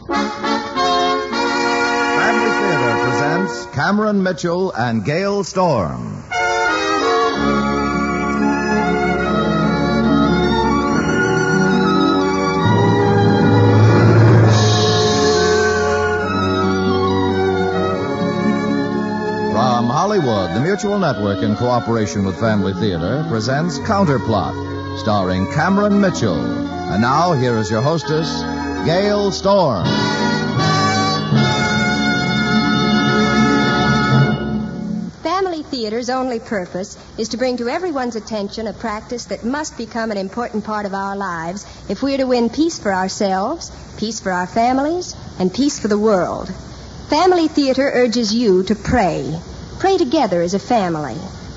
Family Theater presents Cameron Mitchell and Gale Storm. From Hollywood, the Mutual Network, in cooperation with Family Theater, presents Counterplot, starring Cameron Mitchell. And now, here is your hostess, Gale Storm. Family Theater's only purpose is to bring to everyone's attention a practice that must become an important part of our lives if we're to win peace for ourselves, peace for our families, and peace for the world. Family Theater urges you to pray. Pray together as a family.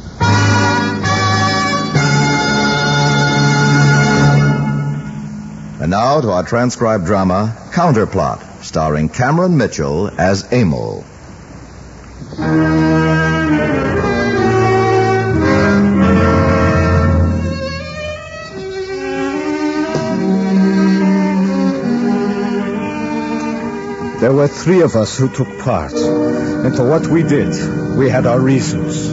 And now to our transcribed drama, Counterplot, starring Cameron Mitchell as Emil. There were three of us who took part, and for what we did, we had our reasons.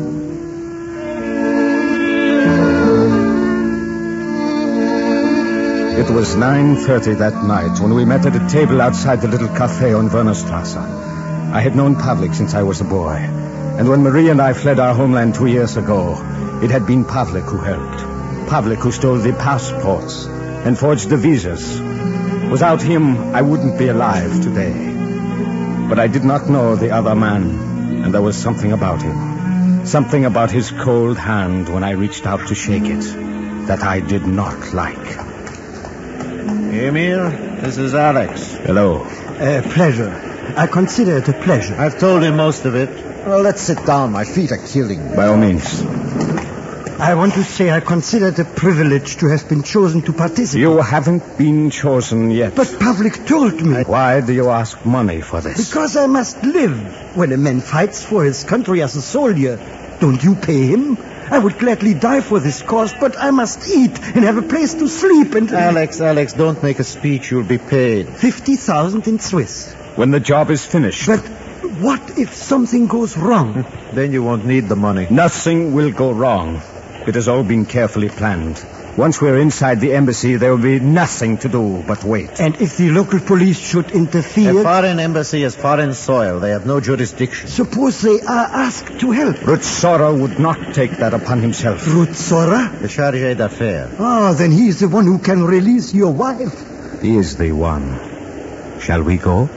It was 9:30 that night when we met at a table outside the little cafe on Wernerstrasse. I had known Pavlik since I was a boy, and when Marie and I fled our homeland 2 years ago, it had been Pavlik who helped. Pavlik who stole the passports and forged the visas. Without him, I wouldn't be alive today. But I did not know the other man, and there was something about him. Something about his cold hand when I reached out to shake it that I did not like. Emil, this is Alex. Hello. Pleasure. I consider it a pleasure. I've told him most of it. Well, let's sit down. My feet are killing me. By all means. I want to say I consider it a privilege to have been chosen to participate. You haven't been chosen yet. But Pavlik told me. Why do you ask money for this? Because I must live. When a man fights for his country as a soldier, don't you pay him? I would gladly die for this cause, but I must eat and have a place to sleep and... Alex, don't make a speech. You'll be paid. 50,000 in Swiss. When the job is finished. But what if something goes wrong? Then you won't need the money. Nothing will go wrong. It has all been carefully planned. Once we're inside the embassy, there will be nothing to do but wait. And if the local police should interfere... A foreign embassy is foreign soil. They have no jurisdiction. Suppose they are asked to help. Rutsora would not take that upon himself. Rutsora? The chargé d'affaires. Ah, then he is the one who can release your wife. He is the one. Shall we go?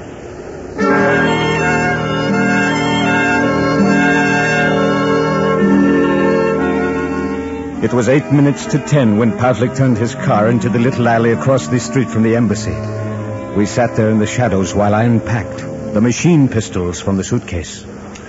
It was 8 minutes to 10 when Pavlik turned his car into the little alley across the street from the embassy. We sat there in the shadows while I unpacked the machine pistols from the suitcase.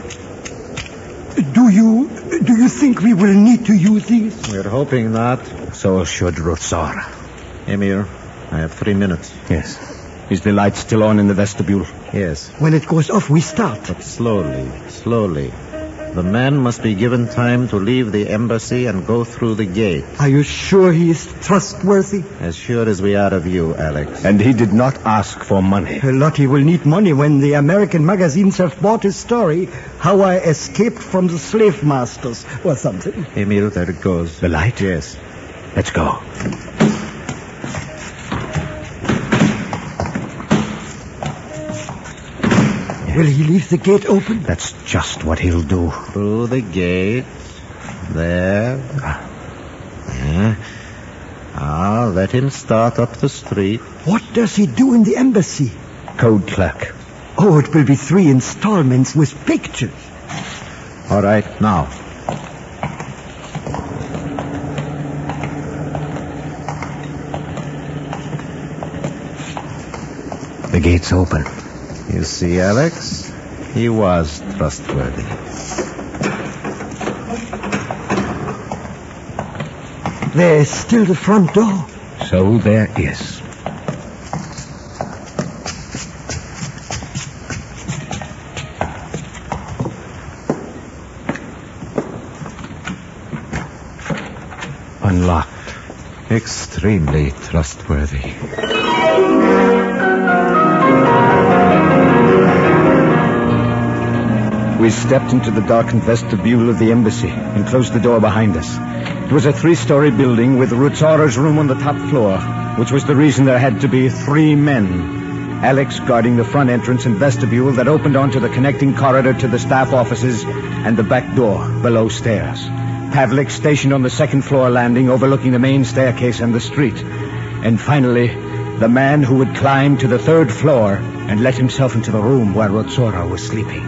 Do you think we will need to use these? We're hoping not. So should Rutsora. Emir, I have 3 minutes. Yes. Is the light still on in the vestibule? Yes. When it goes off, we start. But slowly. The man must be given time to leave the embassy and go through the gate. Are you sure he is trustworthy? As sure as we are of you, Alex. And he did not ask for money. Lottie will need money when the American magazines have bought his story, How I Escaped from the Slave Masters, or something. Emil, there it goes. The light? Yes. Let's go. Will he leave the gate open? That's just what he'll do. Through the gate. There. Yeah. I'll let him start up the street. What does he do in the embassy? Code clerk. Oh, it will be 3 installments with pictures. All right, now. The gate's open. You see, Alex? He was trustworthy. There is still the front door. So there is. Unlocked. Extremely trustworthy. We stepped into the darkened vestibule of the embassy and closed the door behind us. It was a 3-story building with Rutzora's room on the top floor, which was the reason there had to be 3 men. Alex guarding the front entrance and vestibule that opened onto the connecting corridor to the staff offices and the back door below stairs. Pavlik stationed on the second-floor landing overlooking the main staircase and the street. And finally, the man who would climb to the 3rd floor and let himself into the room where Rutzora was sleeping.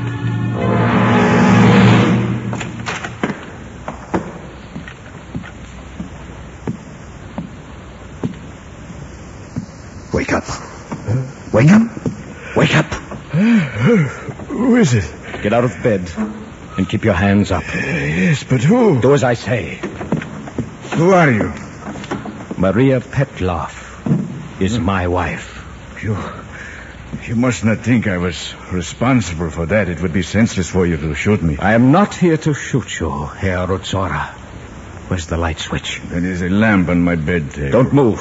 Wake up. Wake up. Wake up. Who is it? Get out of bed and keep your hands up. Yes, but who? Do as I say. Who are you? Maria Petlov is my wife. You must not think I was responsible for that. It would be senseless for you to shoot me. I am not here to shoot you, Herr Rutzora. Where's the light switch? There is a lamp on my bed table. Don't move.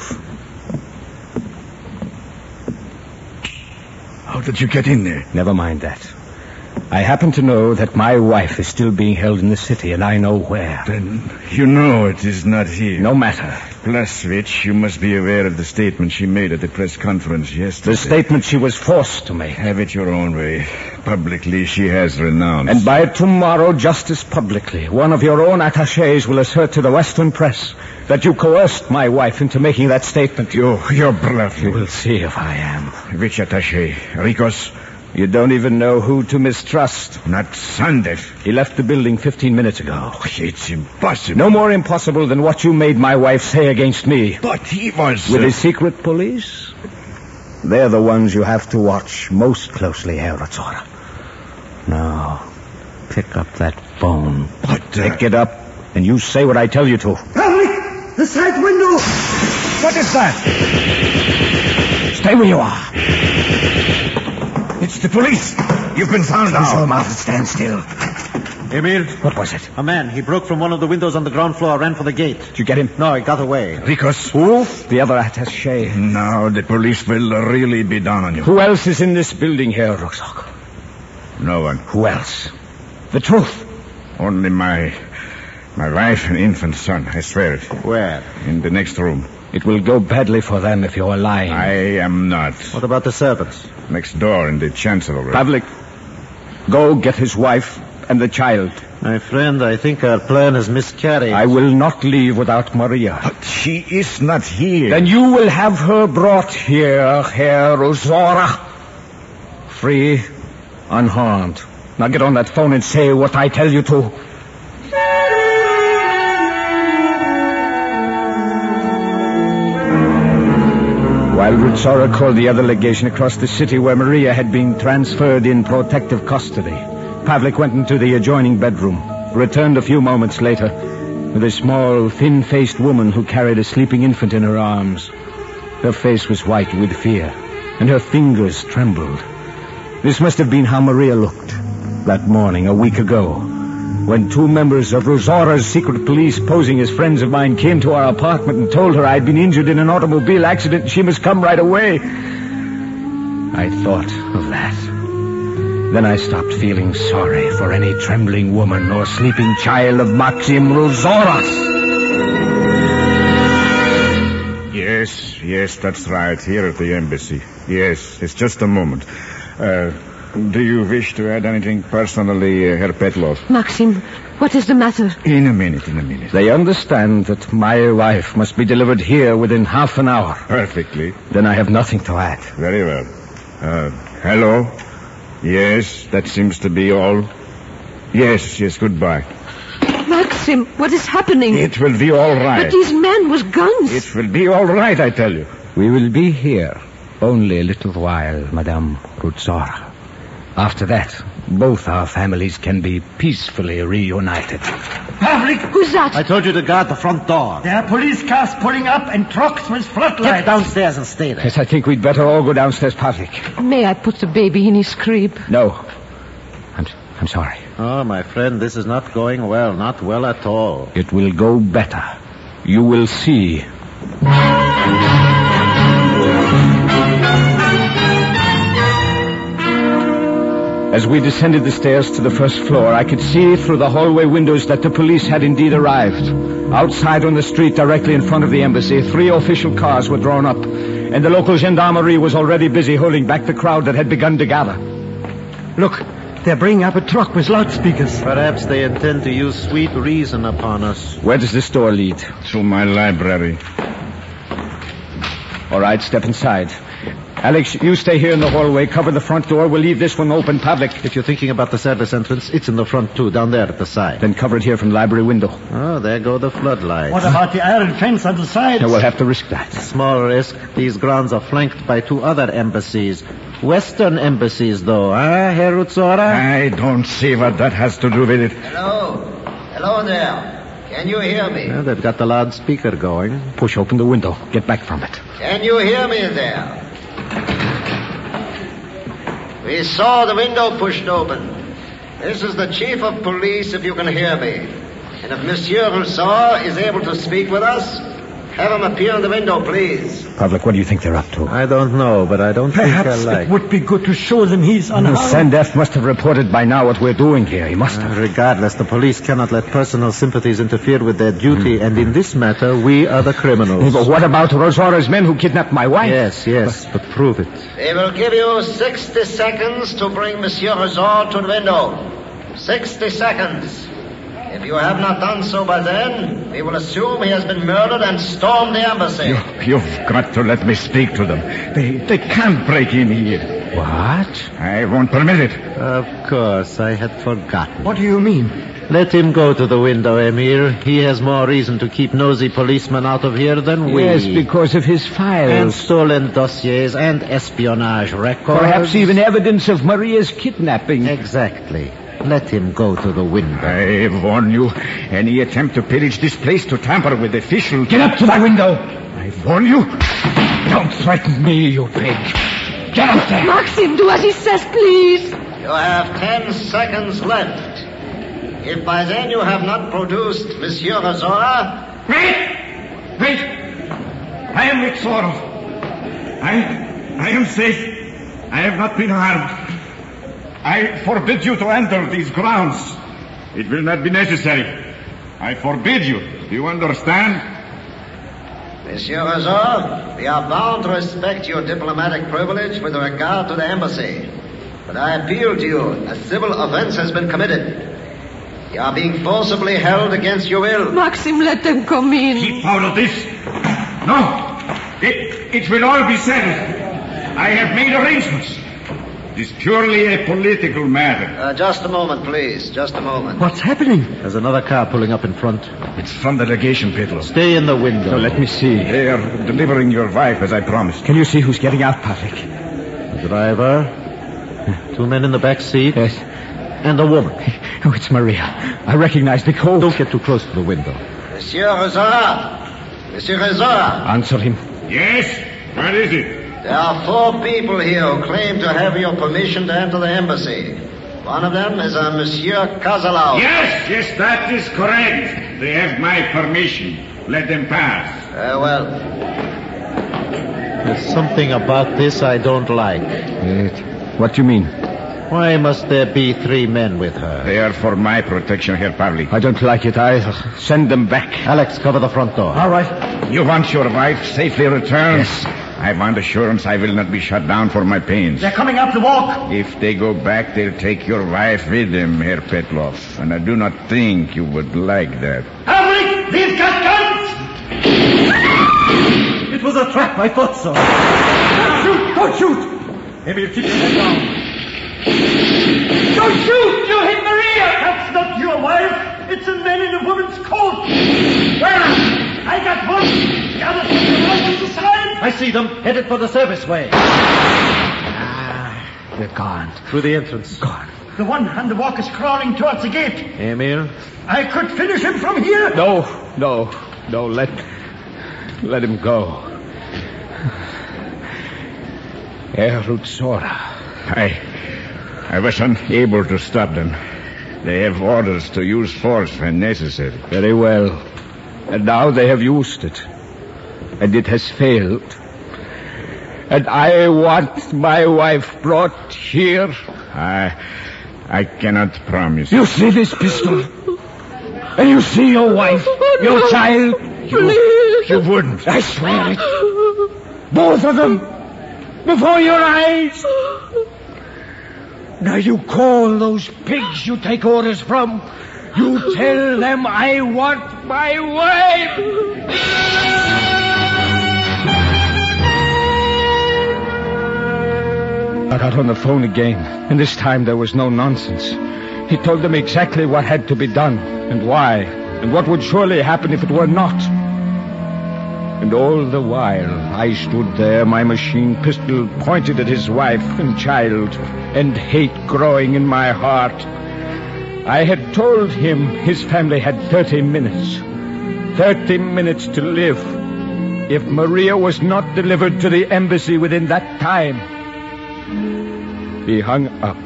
How did you get in there? Never mind that. I happen to know that my wife is still being held in the city, and I know where. Then you know it is not here. No matter. Plus, which you must be aware of the statement she made at the press conference yesterday. The statement she was forced to make. Have it your own way. Publicly, she has renounced. And by tomorrow, just as publicly, one of your own attachés will assert to the Western press that you coerced my wife into making that statement. You're bluffing. You will see if I am. Which attaché? Rikos? You don't even know who to mistrust. Not Sandev. He left the building 15 minutes ago. It's impossible. No more impossible than what you made my wife say against me. But he was... With his secret police? They're the ones you have to watch most closely, Herr Rutzora. Now, pick up that phone. But... Pick it up, and you say what I tell you to. Pavlik! The side window! What is that? Stay where you are. It's the police. You've been found out. Close your mouth and stand still. Emil? What was it? A man. He broke from one of the windows on the ground floor, ran for the gate. Did you get him? No, he got away. Rikos. Who? The other attaché. Now the police will really be down on you. Who else is in this building here, Ruxok? No one. Who else? The truth. Only my wife and infant son. I swear it. Where? In the next room. It will go badly for them if you're lying. I am not. What about the servants? Next door in the chancellery. Pavlik, go get his wife and the child. My friend, I think our plan has miscarried. I will not leave without Maria. But she is not here. Then you will have her brought here, Herr Rutzora. Free, unharmed. Now get on that phone and say what I tell you to. While Rutzora called the other legation across the city where Maria had been transferred in protective custody, Pavlik went into the adjoining bedroom, returned a few moments later with a small, thin-faced woman who carried a sleeping infant in her arms. Her face was white with fear, and her fingers trembled. This must have been how Maria looked that morning a week ago, when 2 members of Rutzora's secret police posing as friends of mine came to our apartment and told her I'd been injured in an automobile accident and she must come right away. I thought of that. Then I stopped feeling sorry for any trembling woman or sleeping child of Maxim Rutzora's. Yes, that's right. Here at the embassy. Yes, it's just a moment. Do you wish to add anything personally, Herr Petlov? Maxim, what is the matter? In a minute. They understand that my wife must be delivered here within half an hour. Perfectly. Then I have nothing to add. Very well. Hello? Yes, that seems to be all. Yes, goodbye. Maxim, what is happening? It will be all right. But these men with guns. It will be all right, I tell you. We will be here only a little while, Madame Rutzora. After that, both our families can be peacefully reunited. Pavlik! Who's that? I told you to guard the front door. There are police cars pulling up and trucks with floodlights. Get downstairs and stay there. Yes, I think we'd better all go downstairs, Pavlik. May I put the baby in his crib? No. I'm sorry. Oh, my friend, this is not going well. Not well at all. It will go better. You will see. As we descended the stairs to the first floor, I could see through the hallway windows that the police had indeed arrived. Outside on the street directly in front of the embassy, 3 official cars were drawn up, and the local gendarmerie was already busy holding back the crowd that had begun to gather. Look, they're bringing up a truck with loudspeakers. Perhaps they intend to use sweet reason upon us. Where does this door lead? To my library. All right, step inside. Alex, you stay here in the hallway. Cover the front door. We'll leave this one open, Pavlik. If you're thinking about the service entrance, it's in the front, too, down there at the side. Then cover it here from the library window. Oh, there go the floodlights. What about the iron fence on the side? We'll have to risk that. Small risk. These grounds are flanked by 2 other embassies. Western embassies, though, Herr Rutzora? I don't see what that has to do with it. Hello. Hello there. Can you hear me? Yeah, they've got the loudspeaker going. Push open the window. Get back from it. Can you hear me there? We saw the window pushed open. This is the chief of police, if you can hear me. And if Monsieur Rousseau is able to speak with us, have him appear in the window, please. Pavlik, what do you think they're up to? I don't know, but I don't Perhaps think I like. it would be good to show them he's unharmed. Sandef must have reported by now what we're doing here. He must have. Regardless, the police cannot let personal sympathies interfere with their duty, and in this matter, we are the criminals. But what about Rosaura's men who kidnapped my wife? Yes, but prove it. They will give you 60 seconds to bring Monsieur Rousseau to the window. 60 seconds. If you have not done so by then, we will assume he has been murdered and storm the embassy. You've got to let me speak to them. They can't break in here. What? I won't permit it. Of course, I had forgotten. What do you mean? Let him go to the window, Emir. He has more reason to keep nosy policemen out of here than we. Yes, because of his files. And stolen dossiers and espionage records. Perhaps even evidence of Maria's kidnapping. Exactly. Let him go to the window. I warn you, any attempt to pillage this place, to tamper with officials... Get up to that window! I warn you. Don't threaten me, you pig. Get up there! Maxim, do as he says, please. You have 10 seconds left. If by then you have not produced Monsieur Rousseau... Wait! I am Rick I am safe. I have not been harmed. I forbid you to enter these grounds. It will not be necessary. I forbid you. Do you understand? Monsieur Rousseau, we are bound to respect your diplomatic privilege with regard to the embassy. But I appeal to you. A civil offense has been committed. You are being forcibly held against your will. Maxim, let them come in. Keep out of this. No. It will all be settled. I have made arrangements. It is purely a political matter. Just a moment, please. Just a moment. What's happening? There's another car pulling up in front. It's from the legation, Pedro. Stay in the window. So let me see. They are delivering your wife, as I promised. Can you see who's getting out, Pavlik? The driver. 2 men in the back seat. Yes. And a woman. Oh, it's Maria. I recognize the coat. Don't get too close to the window. Monsieur Rousseau. Monsieur Rousseau. Answer him. Yes? What is it? There are 4 people here who claim to have your permission to enter the embassy. One of them is a Monsieur Kazalau. Yes, that is correct. They have my permission. Let them pass. Well. There's something about this I don't like. What do you mean? Why must there be 3 men with her? They are for my protection, Herr Pavlik. I don't like it either. Send them back. Alex, cover the front door. All right. You want your wife safely returned? Yes. I want assurance I will not be shut down for my pains. They're coming up the walk. If they go back, they'll take your wife with them, Herr Petlov. And I do not think you would like that. Pavlik, they've got guns! It was a trap, I thought so. Don't shoot! Maybe you keep your head down. Don't shoot! You hit Maria! That's not your wife. It's a man in a woman's coat. Where? I got one. The other two right to the side. I see them, headed for the service way. They're gone. Through the entrance. Gone. The one on the walk is crawling towards the gate. Emil? I could finish him from here. No. Let him go. Herr Rutzora. I was unable to stop them. They have orders to use force when necessary. Very well. And now they have used it. And it has failed. And I want my wife brought here I cannot promise. You see this pistol? And you see your wife, your child? Please. You wouldn't. I swear it. Both of them. Before your eyes. Now you call those pigs you take orders from. You tell them I want my wife. I got on the phone again, and this time there was no nonsense. He told them exactly what had to be done, and why, and what would surely happen if it were not. And all the while, I stood there, my machine pistol pointed at his wife and child, and hate growing in my heart. I had told him his family had 30 minutes. 30 minutes to live. If Maria was not delivered to the embassy within that time. He hung up.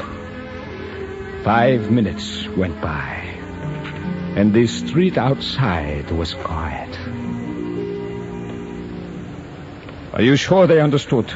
5 minutes went by, and the street outside was quiet. Are you sure they understood?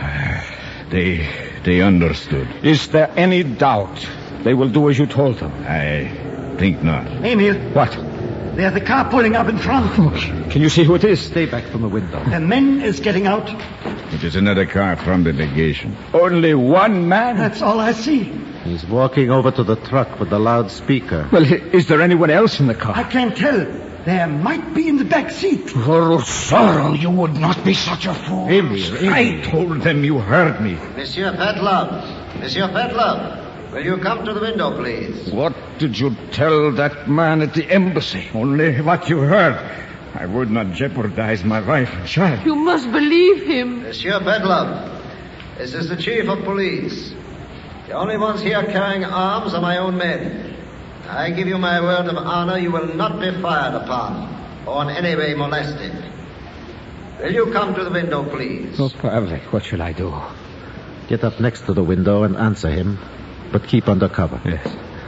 They understood. Is there any doubt they will do as you told them? I think not. Emil, What? there's a car pulling up in front. Can you see who it is? Stay back from the window. The man is getting out. It is another car from the legation. Only one man? That's all I see. He's walking over to the truck with the loudspeaker. Well, is there anyone else in the car? I can't tell. There might be in the back seat. Oh, Sorrow, you would not be such a fool. I told them you heard me. Monsieur Petlov. Monsieur Petlov. Will you come to the window, please? What did you tell that man at the embassy? Only what you heard. I would not jeopardize my wife and child. You must believe him. Monsieur Petlov, this is the chief of police. The only ones here carrying arms are my own men. I give you my word of honor you will not be fired upon or in any way molested. Will you come to the window, please? Oh, Pavlik, what shall I do? Get up next to the window and answer him, but keep under cover. Yes.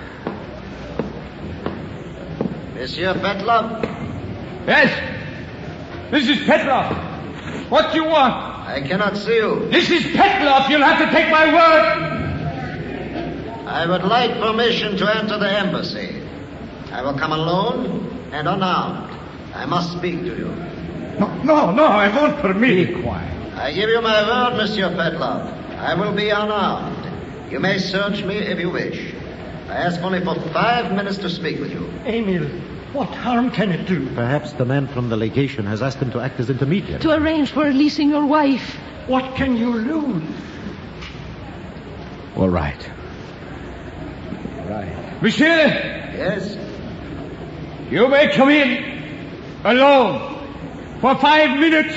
Monsieur Petlov? Yes. This is Petlov. What do you want? I cannot see you. This is Petlov. You'll have to take my word. I would like permission to enter the embassy. I will come alone and unarmed. I must speak to you. No, I won't permit. Be quiet. I give you my word, Monsieur Petlov. I will be unarmed. You may search me if you wish. I ask only for 5 minutes to speak with you. Emil, what harm can it do? Perhaps the man from the legation has asked him to act as intermediary. To arrange for releasing your wife. What can you lose? All right. Monsieur, Yes? you may come in alone for 5 minutes.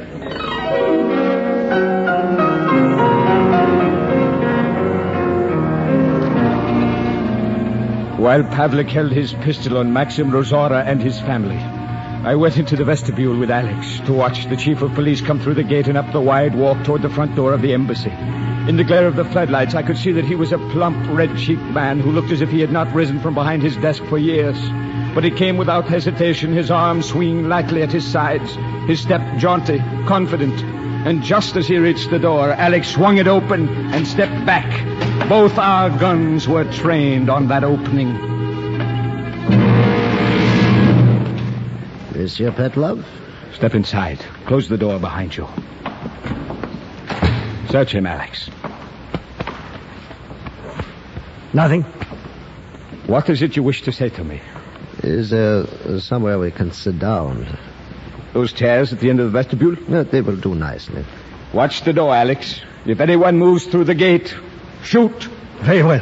While Pavlik held his pistol on Maxim Rozora and his family, I went into the vestibule with Alex to watch the chief of police come through the gate and up the wide walk toward the front door of the embassy. In the glare of the floodlights, I could see that he was a plump, red-cheeked man who looked as if he had not risen from behind his desk for years. But he came without hesitation, his arms swinging lightly at his sides, his step jaunty, confident. And just as he reached the door, Alex swung it open and stepped back. Both our guns were trained on that opening. Monsieur Petlov? Step inside. Close the door behind you. Search him, Alex. Nothing. What is it you wish to say to me? Is there somewhere we can sit down? Those chairs at the end of the vestibule? No, they will do nicely. Watch the door, Alex. If anyone moves through the gate, shoot. Very well.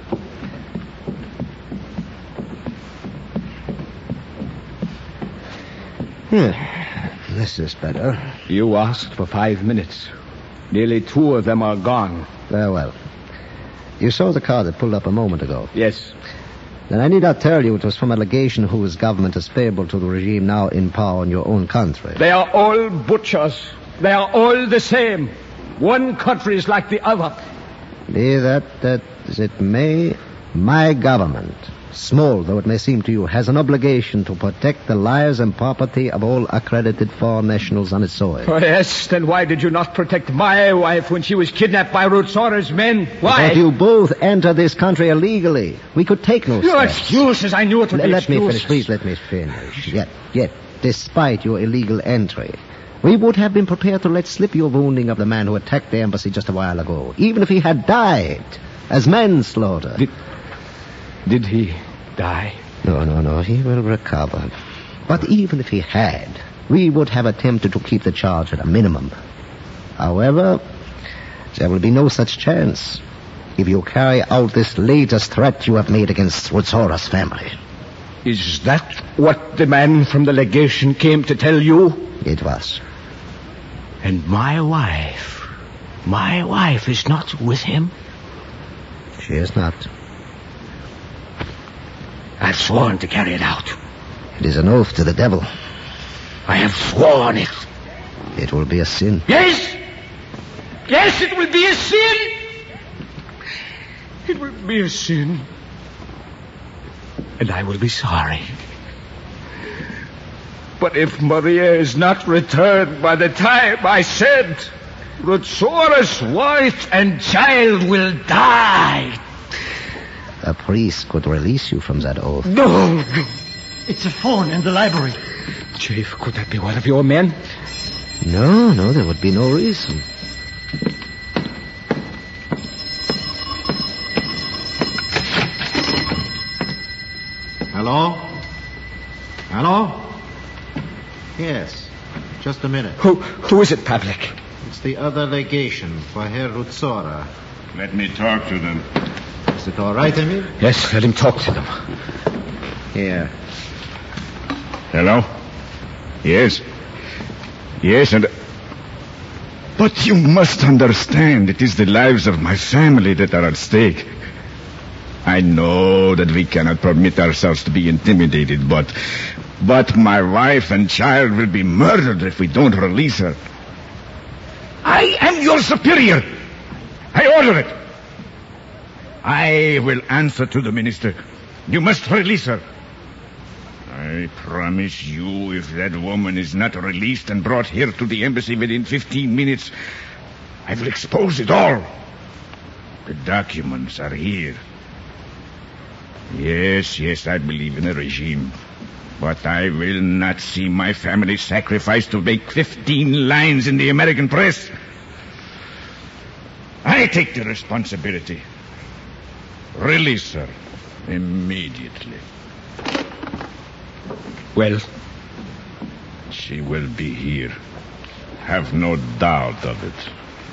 This is better. You asked for 5 minutes. Nearly 2 of them are gone. Very well. You saw the car that pulled up a moment ago. Yes. Then I need not tell you it was from a legation whose government is payable to the regime now in power in your own country. They are all butchers. They are all the same. One country is like the other. Be that as it may, my government small though it may seem to you, has an obligation to protect the lives and property of all accredited foreign nationals on its soil. Oh, yes, then why did you not protect my wife when she was kidnapped by Rutzora's men? Why? But you both entered this country illegally. We could take no Your steps. excuses, I knew it would be Let me excuses. finish, please let me finish. Yet, despite your illegal entry, we would have been prepared to let slip your wounding of the man who attacked the embassy just a while ago, even if he had died as manslaughter. Did he die? No, he will recover. But even if he had, we would have attempted to keep the charge at a minimum. However, there will be no such chance if you carry out this latest threat you have made against Rutzora's family. Is that what the man from the legation came to tell you? It was. And my wife is not with him? She is not. I've sworn to carry it out. It is an oath to the devil. I have sworn it. It will be a sin. Yes, it will be a sin. It will be a sin. And I will be sorry. But if Maria is not returned by the time I said, Rutzora's wife and child will die. A priest could release you from that oath. No. It's a phone in the library. Chief, could that be one of your men? No, there would be no reason. Hello? Yes. Just a minute. Who is it, Pavlik? It's the other legation for Herr Rutzora. Let me talk to them. Is it all right, Emil? Yes, let him talk to them. Here. Hello? Yes, and... But you must understand, it is the lives of my family that are at stake. I know that we cannot permit ourselves to be intimidated, but my wife and child will be murdered if we don't release her. I am your superior. I order it. I will answer to the minister. You must release her. I promise you, if that woman is not released and brought here to the embassy within 15 minutes, I will expose it all. The documents are here. Yes, I believe in a regime. But I will not see my family sacrificed to make 15 lines in the American press. I take the responsibility. Release her immediately. Well? She will be here. Have no doubt of it.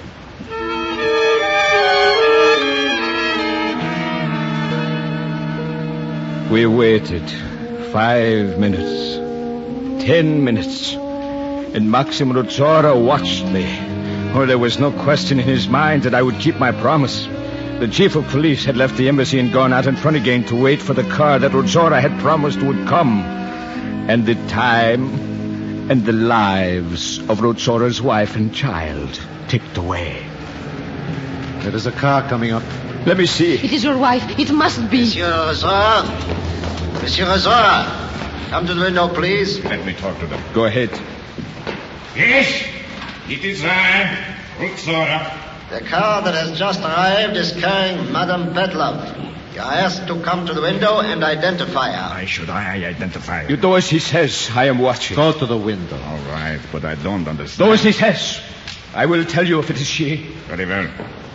We waited 5 minutes, 10 minutes, and Maxim Rutzora watched me. Oh, there was no question in his mind that I would keep my promise. The chief of police had left the embassy and gone out in front again to wait for the car that Rutzora had promised would come. And the time and the lives of Rutzora's wife and child ticked away. There is a car coming up. Let me see. It is your wife. It must be. Monsieur Rutzora, come to the window, please. Let me talk to them. Go ahead. Yes, it is I, Rutzora. The car that has just arrived is carrying Madame Petlov. You are asked to come to the window and identify her. Why should I identify her? You do as he says. I am watching. Go to the window. All right, but I don't understand. Do as he says. I will tell you if it is she. Very well.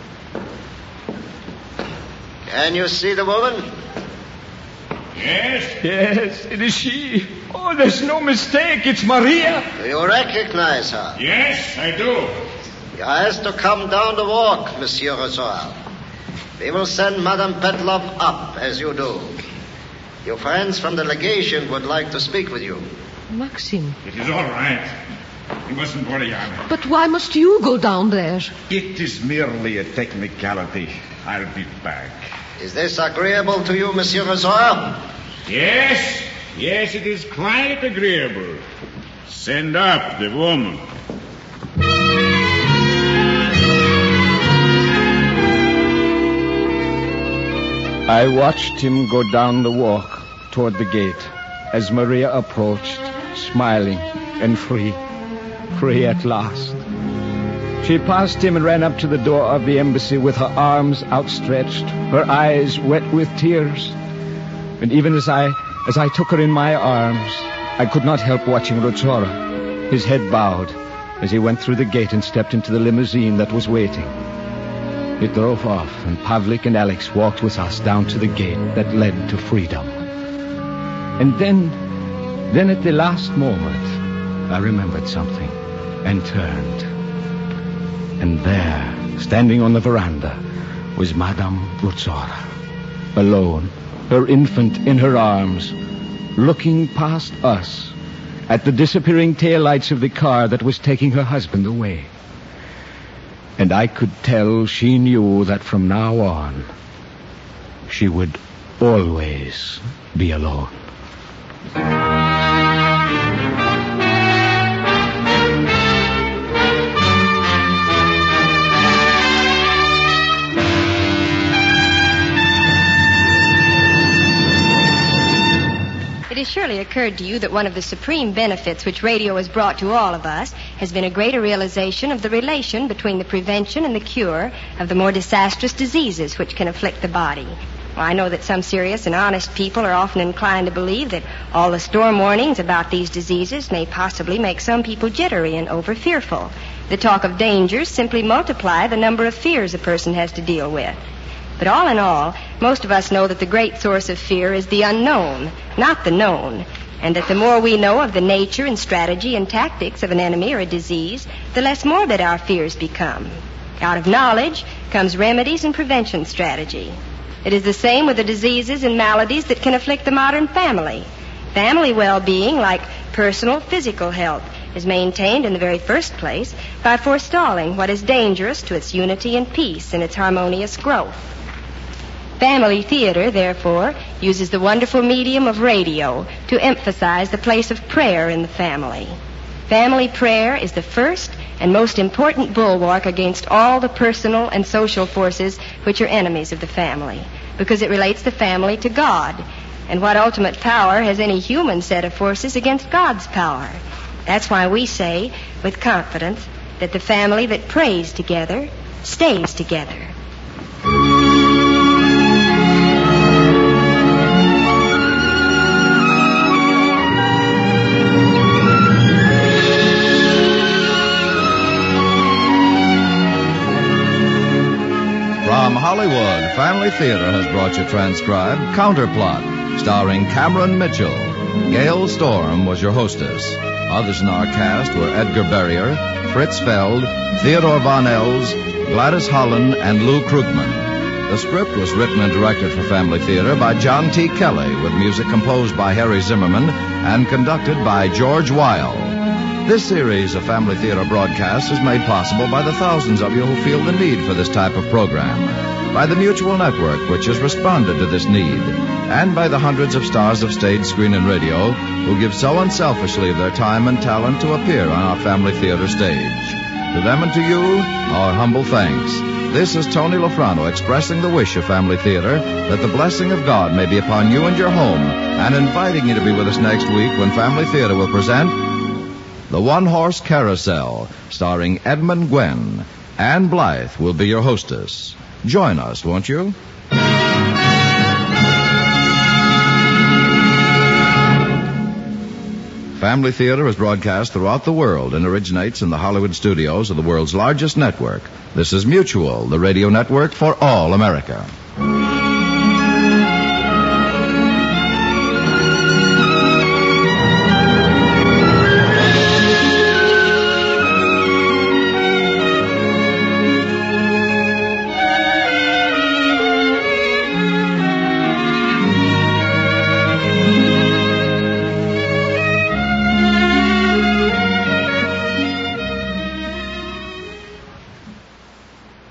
Can you see the woman? Yes? Yes, it is she. Oh, there's no mistake. It's Maria. Do you recognize her? Yes, I do. You are asked to come down the walk, Monsieur Rutzora. We will send Madame Petlov up, as you do. Your friends from the legation would like to speak with you. Maxim. It is all right. You mustn't worry, Anna. But why must you go down there? It is merely a technicality. I'll be back. Is this agreeable to you, Monsieur Rutzora? Yes, it is quite agreeable. Send up the woman. I watched him go down the walk toward the gate as Maria approached, smiling and free at last. She passed him and ran up to the door of the embassy with her arms outstretched, her eyes wet with tears. And even as I took her in my arms, I could not help watching Rotsora, his head bowed, as he went through the gate and stepped into the limousine that was waiting. It drove off, and Pavlik and Alex walked with us down to the gate that led to freedom. And then at the last moment, I remembered something and turned. And there, standing on the veranda, was Madame Rotsora, alone, her infant in her arms, looking past us at the disappearing taillights of the car that was taking her husband away. And I could tell she knew that from now on, she would always be alone. It has surely occurred to you that one of the supreme benefits which radio has brought to all of us has been a greater realization of the relation between the prevention and the cure of the more disastrous diseases which can afflict the body. Well, I know that some serious and honest people are often inclined to believe that all the storm warnings about these diseases may possibly make some people jittery and over-fearful. The talk of dangers simply multiply the number of fears a person has to deal with. But all in all, most of us know that the great source of fear is the unknown, not the known, and that the more we know of the nature and strategy and tactics of an enemy or a disease, the less morbid our fears become. Out of knowledge comes remedies and prevention strategy. It is the same with the diseases and maladies that can afflict the modern family. Family well-being, like personal, physical health, is maintained in the very first place by forestalling what is dangerous to its unity and peace and its harmonious growth. Family theater, therefore, uses the wonderful medium of radio to emphasize the place of prayer in the family. Family prayer is the first and most important bulwark against all the personal and social forces which are enemies of the family, because it relates the family to God. And what ultimate power has any human set of forces against God's power? That's why we say, with confidence, that the family that prays together stays together. From Hollywood, Family Theater has brought you transcribed Counterplot, starring Cameron Mitchell. Gail Storm was your hostess. Others in our cast were Edgar Barrier, Fritz Feld, Theodore Von Els, Gladys Holland, and Lou Krugman. The script was written and directed for Family Theater by John T. Kelly, with music composed by Harry Zimmerman and conducted by George Weil. This series of Family Theater broadcasts is made possible by the thousands of you who feel the need for this type of program, by the Mutual Network, which has responded to this need, and by the hundreds of stars of stage, screen, and radio who give so unselfishly of their time and talent to appear on our Family Theater stage. To them and to you, our humble thanks. This is Tony Lofrano expressing the wish of Family Theater that the blessing of God may be upon you and your home, and inviting you to be with us next week when Family Theater will present The One-Horse Carousel, starring Edmund Gwenn. Ann Blythe will be your hostess. Join us, won't you? Family Theater is broadcast throughout the world and originates in the Hollywood studios of the world's largest network. This is Mutual, the radio network for all America.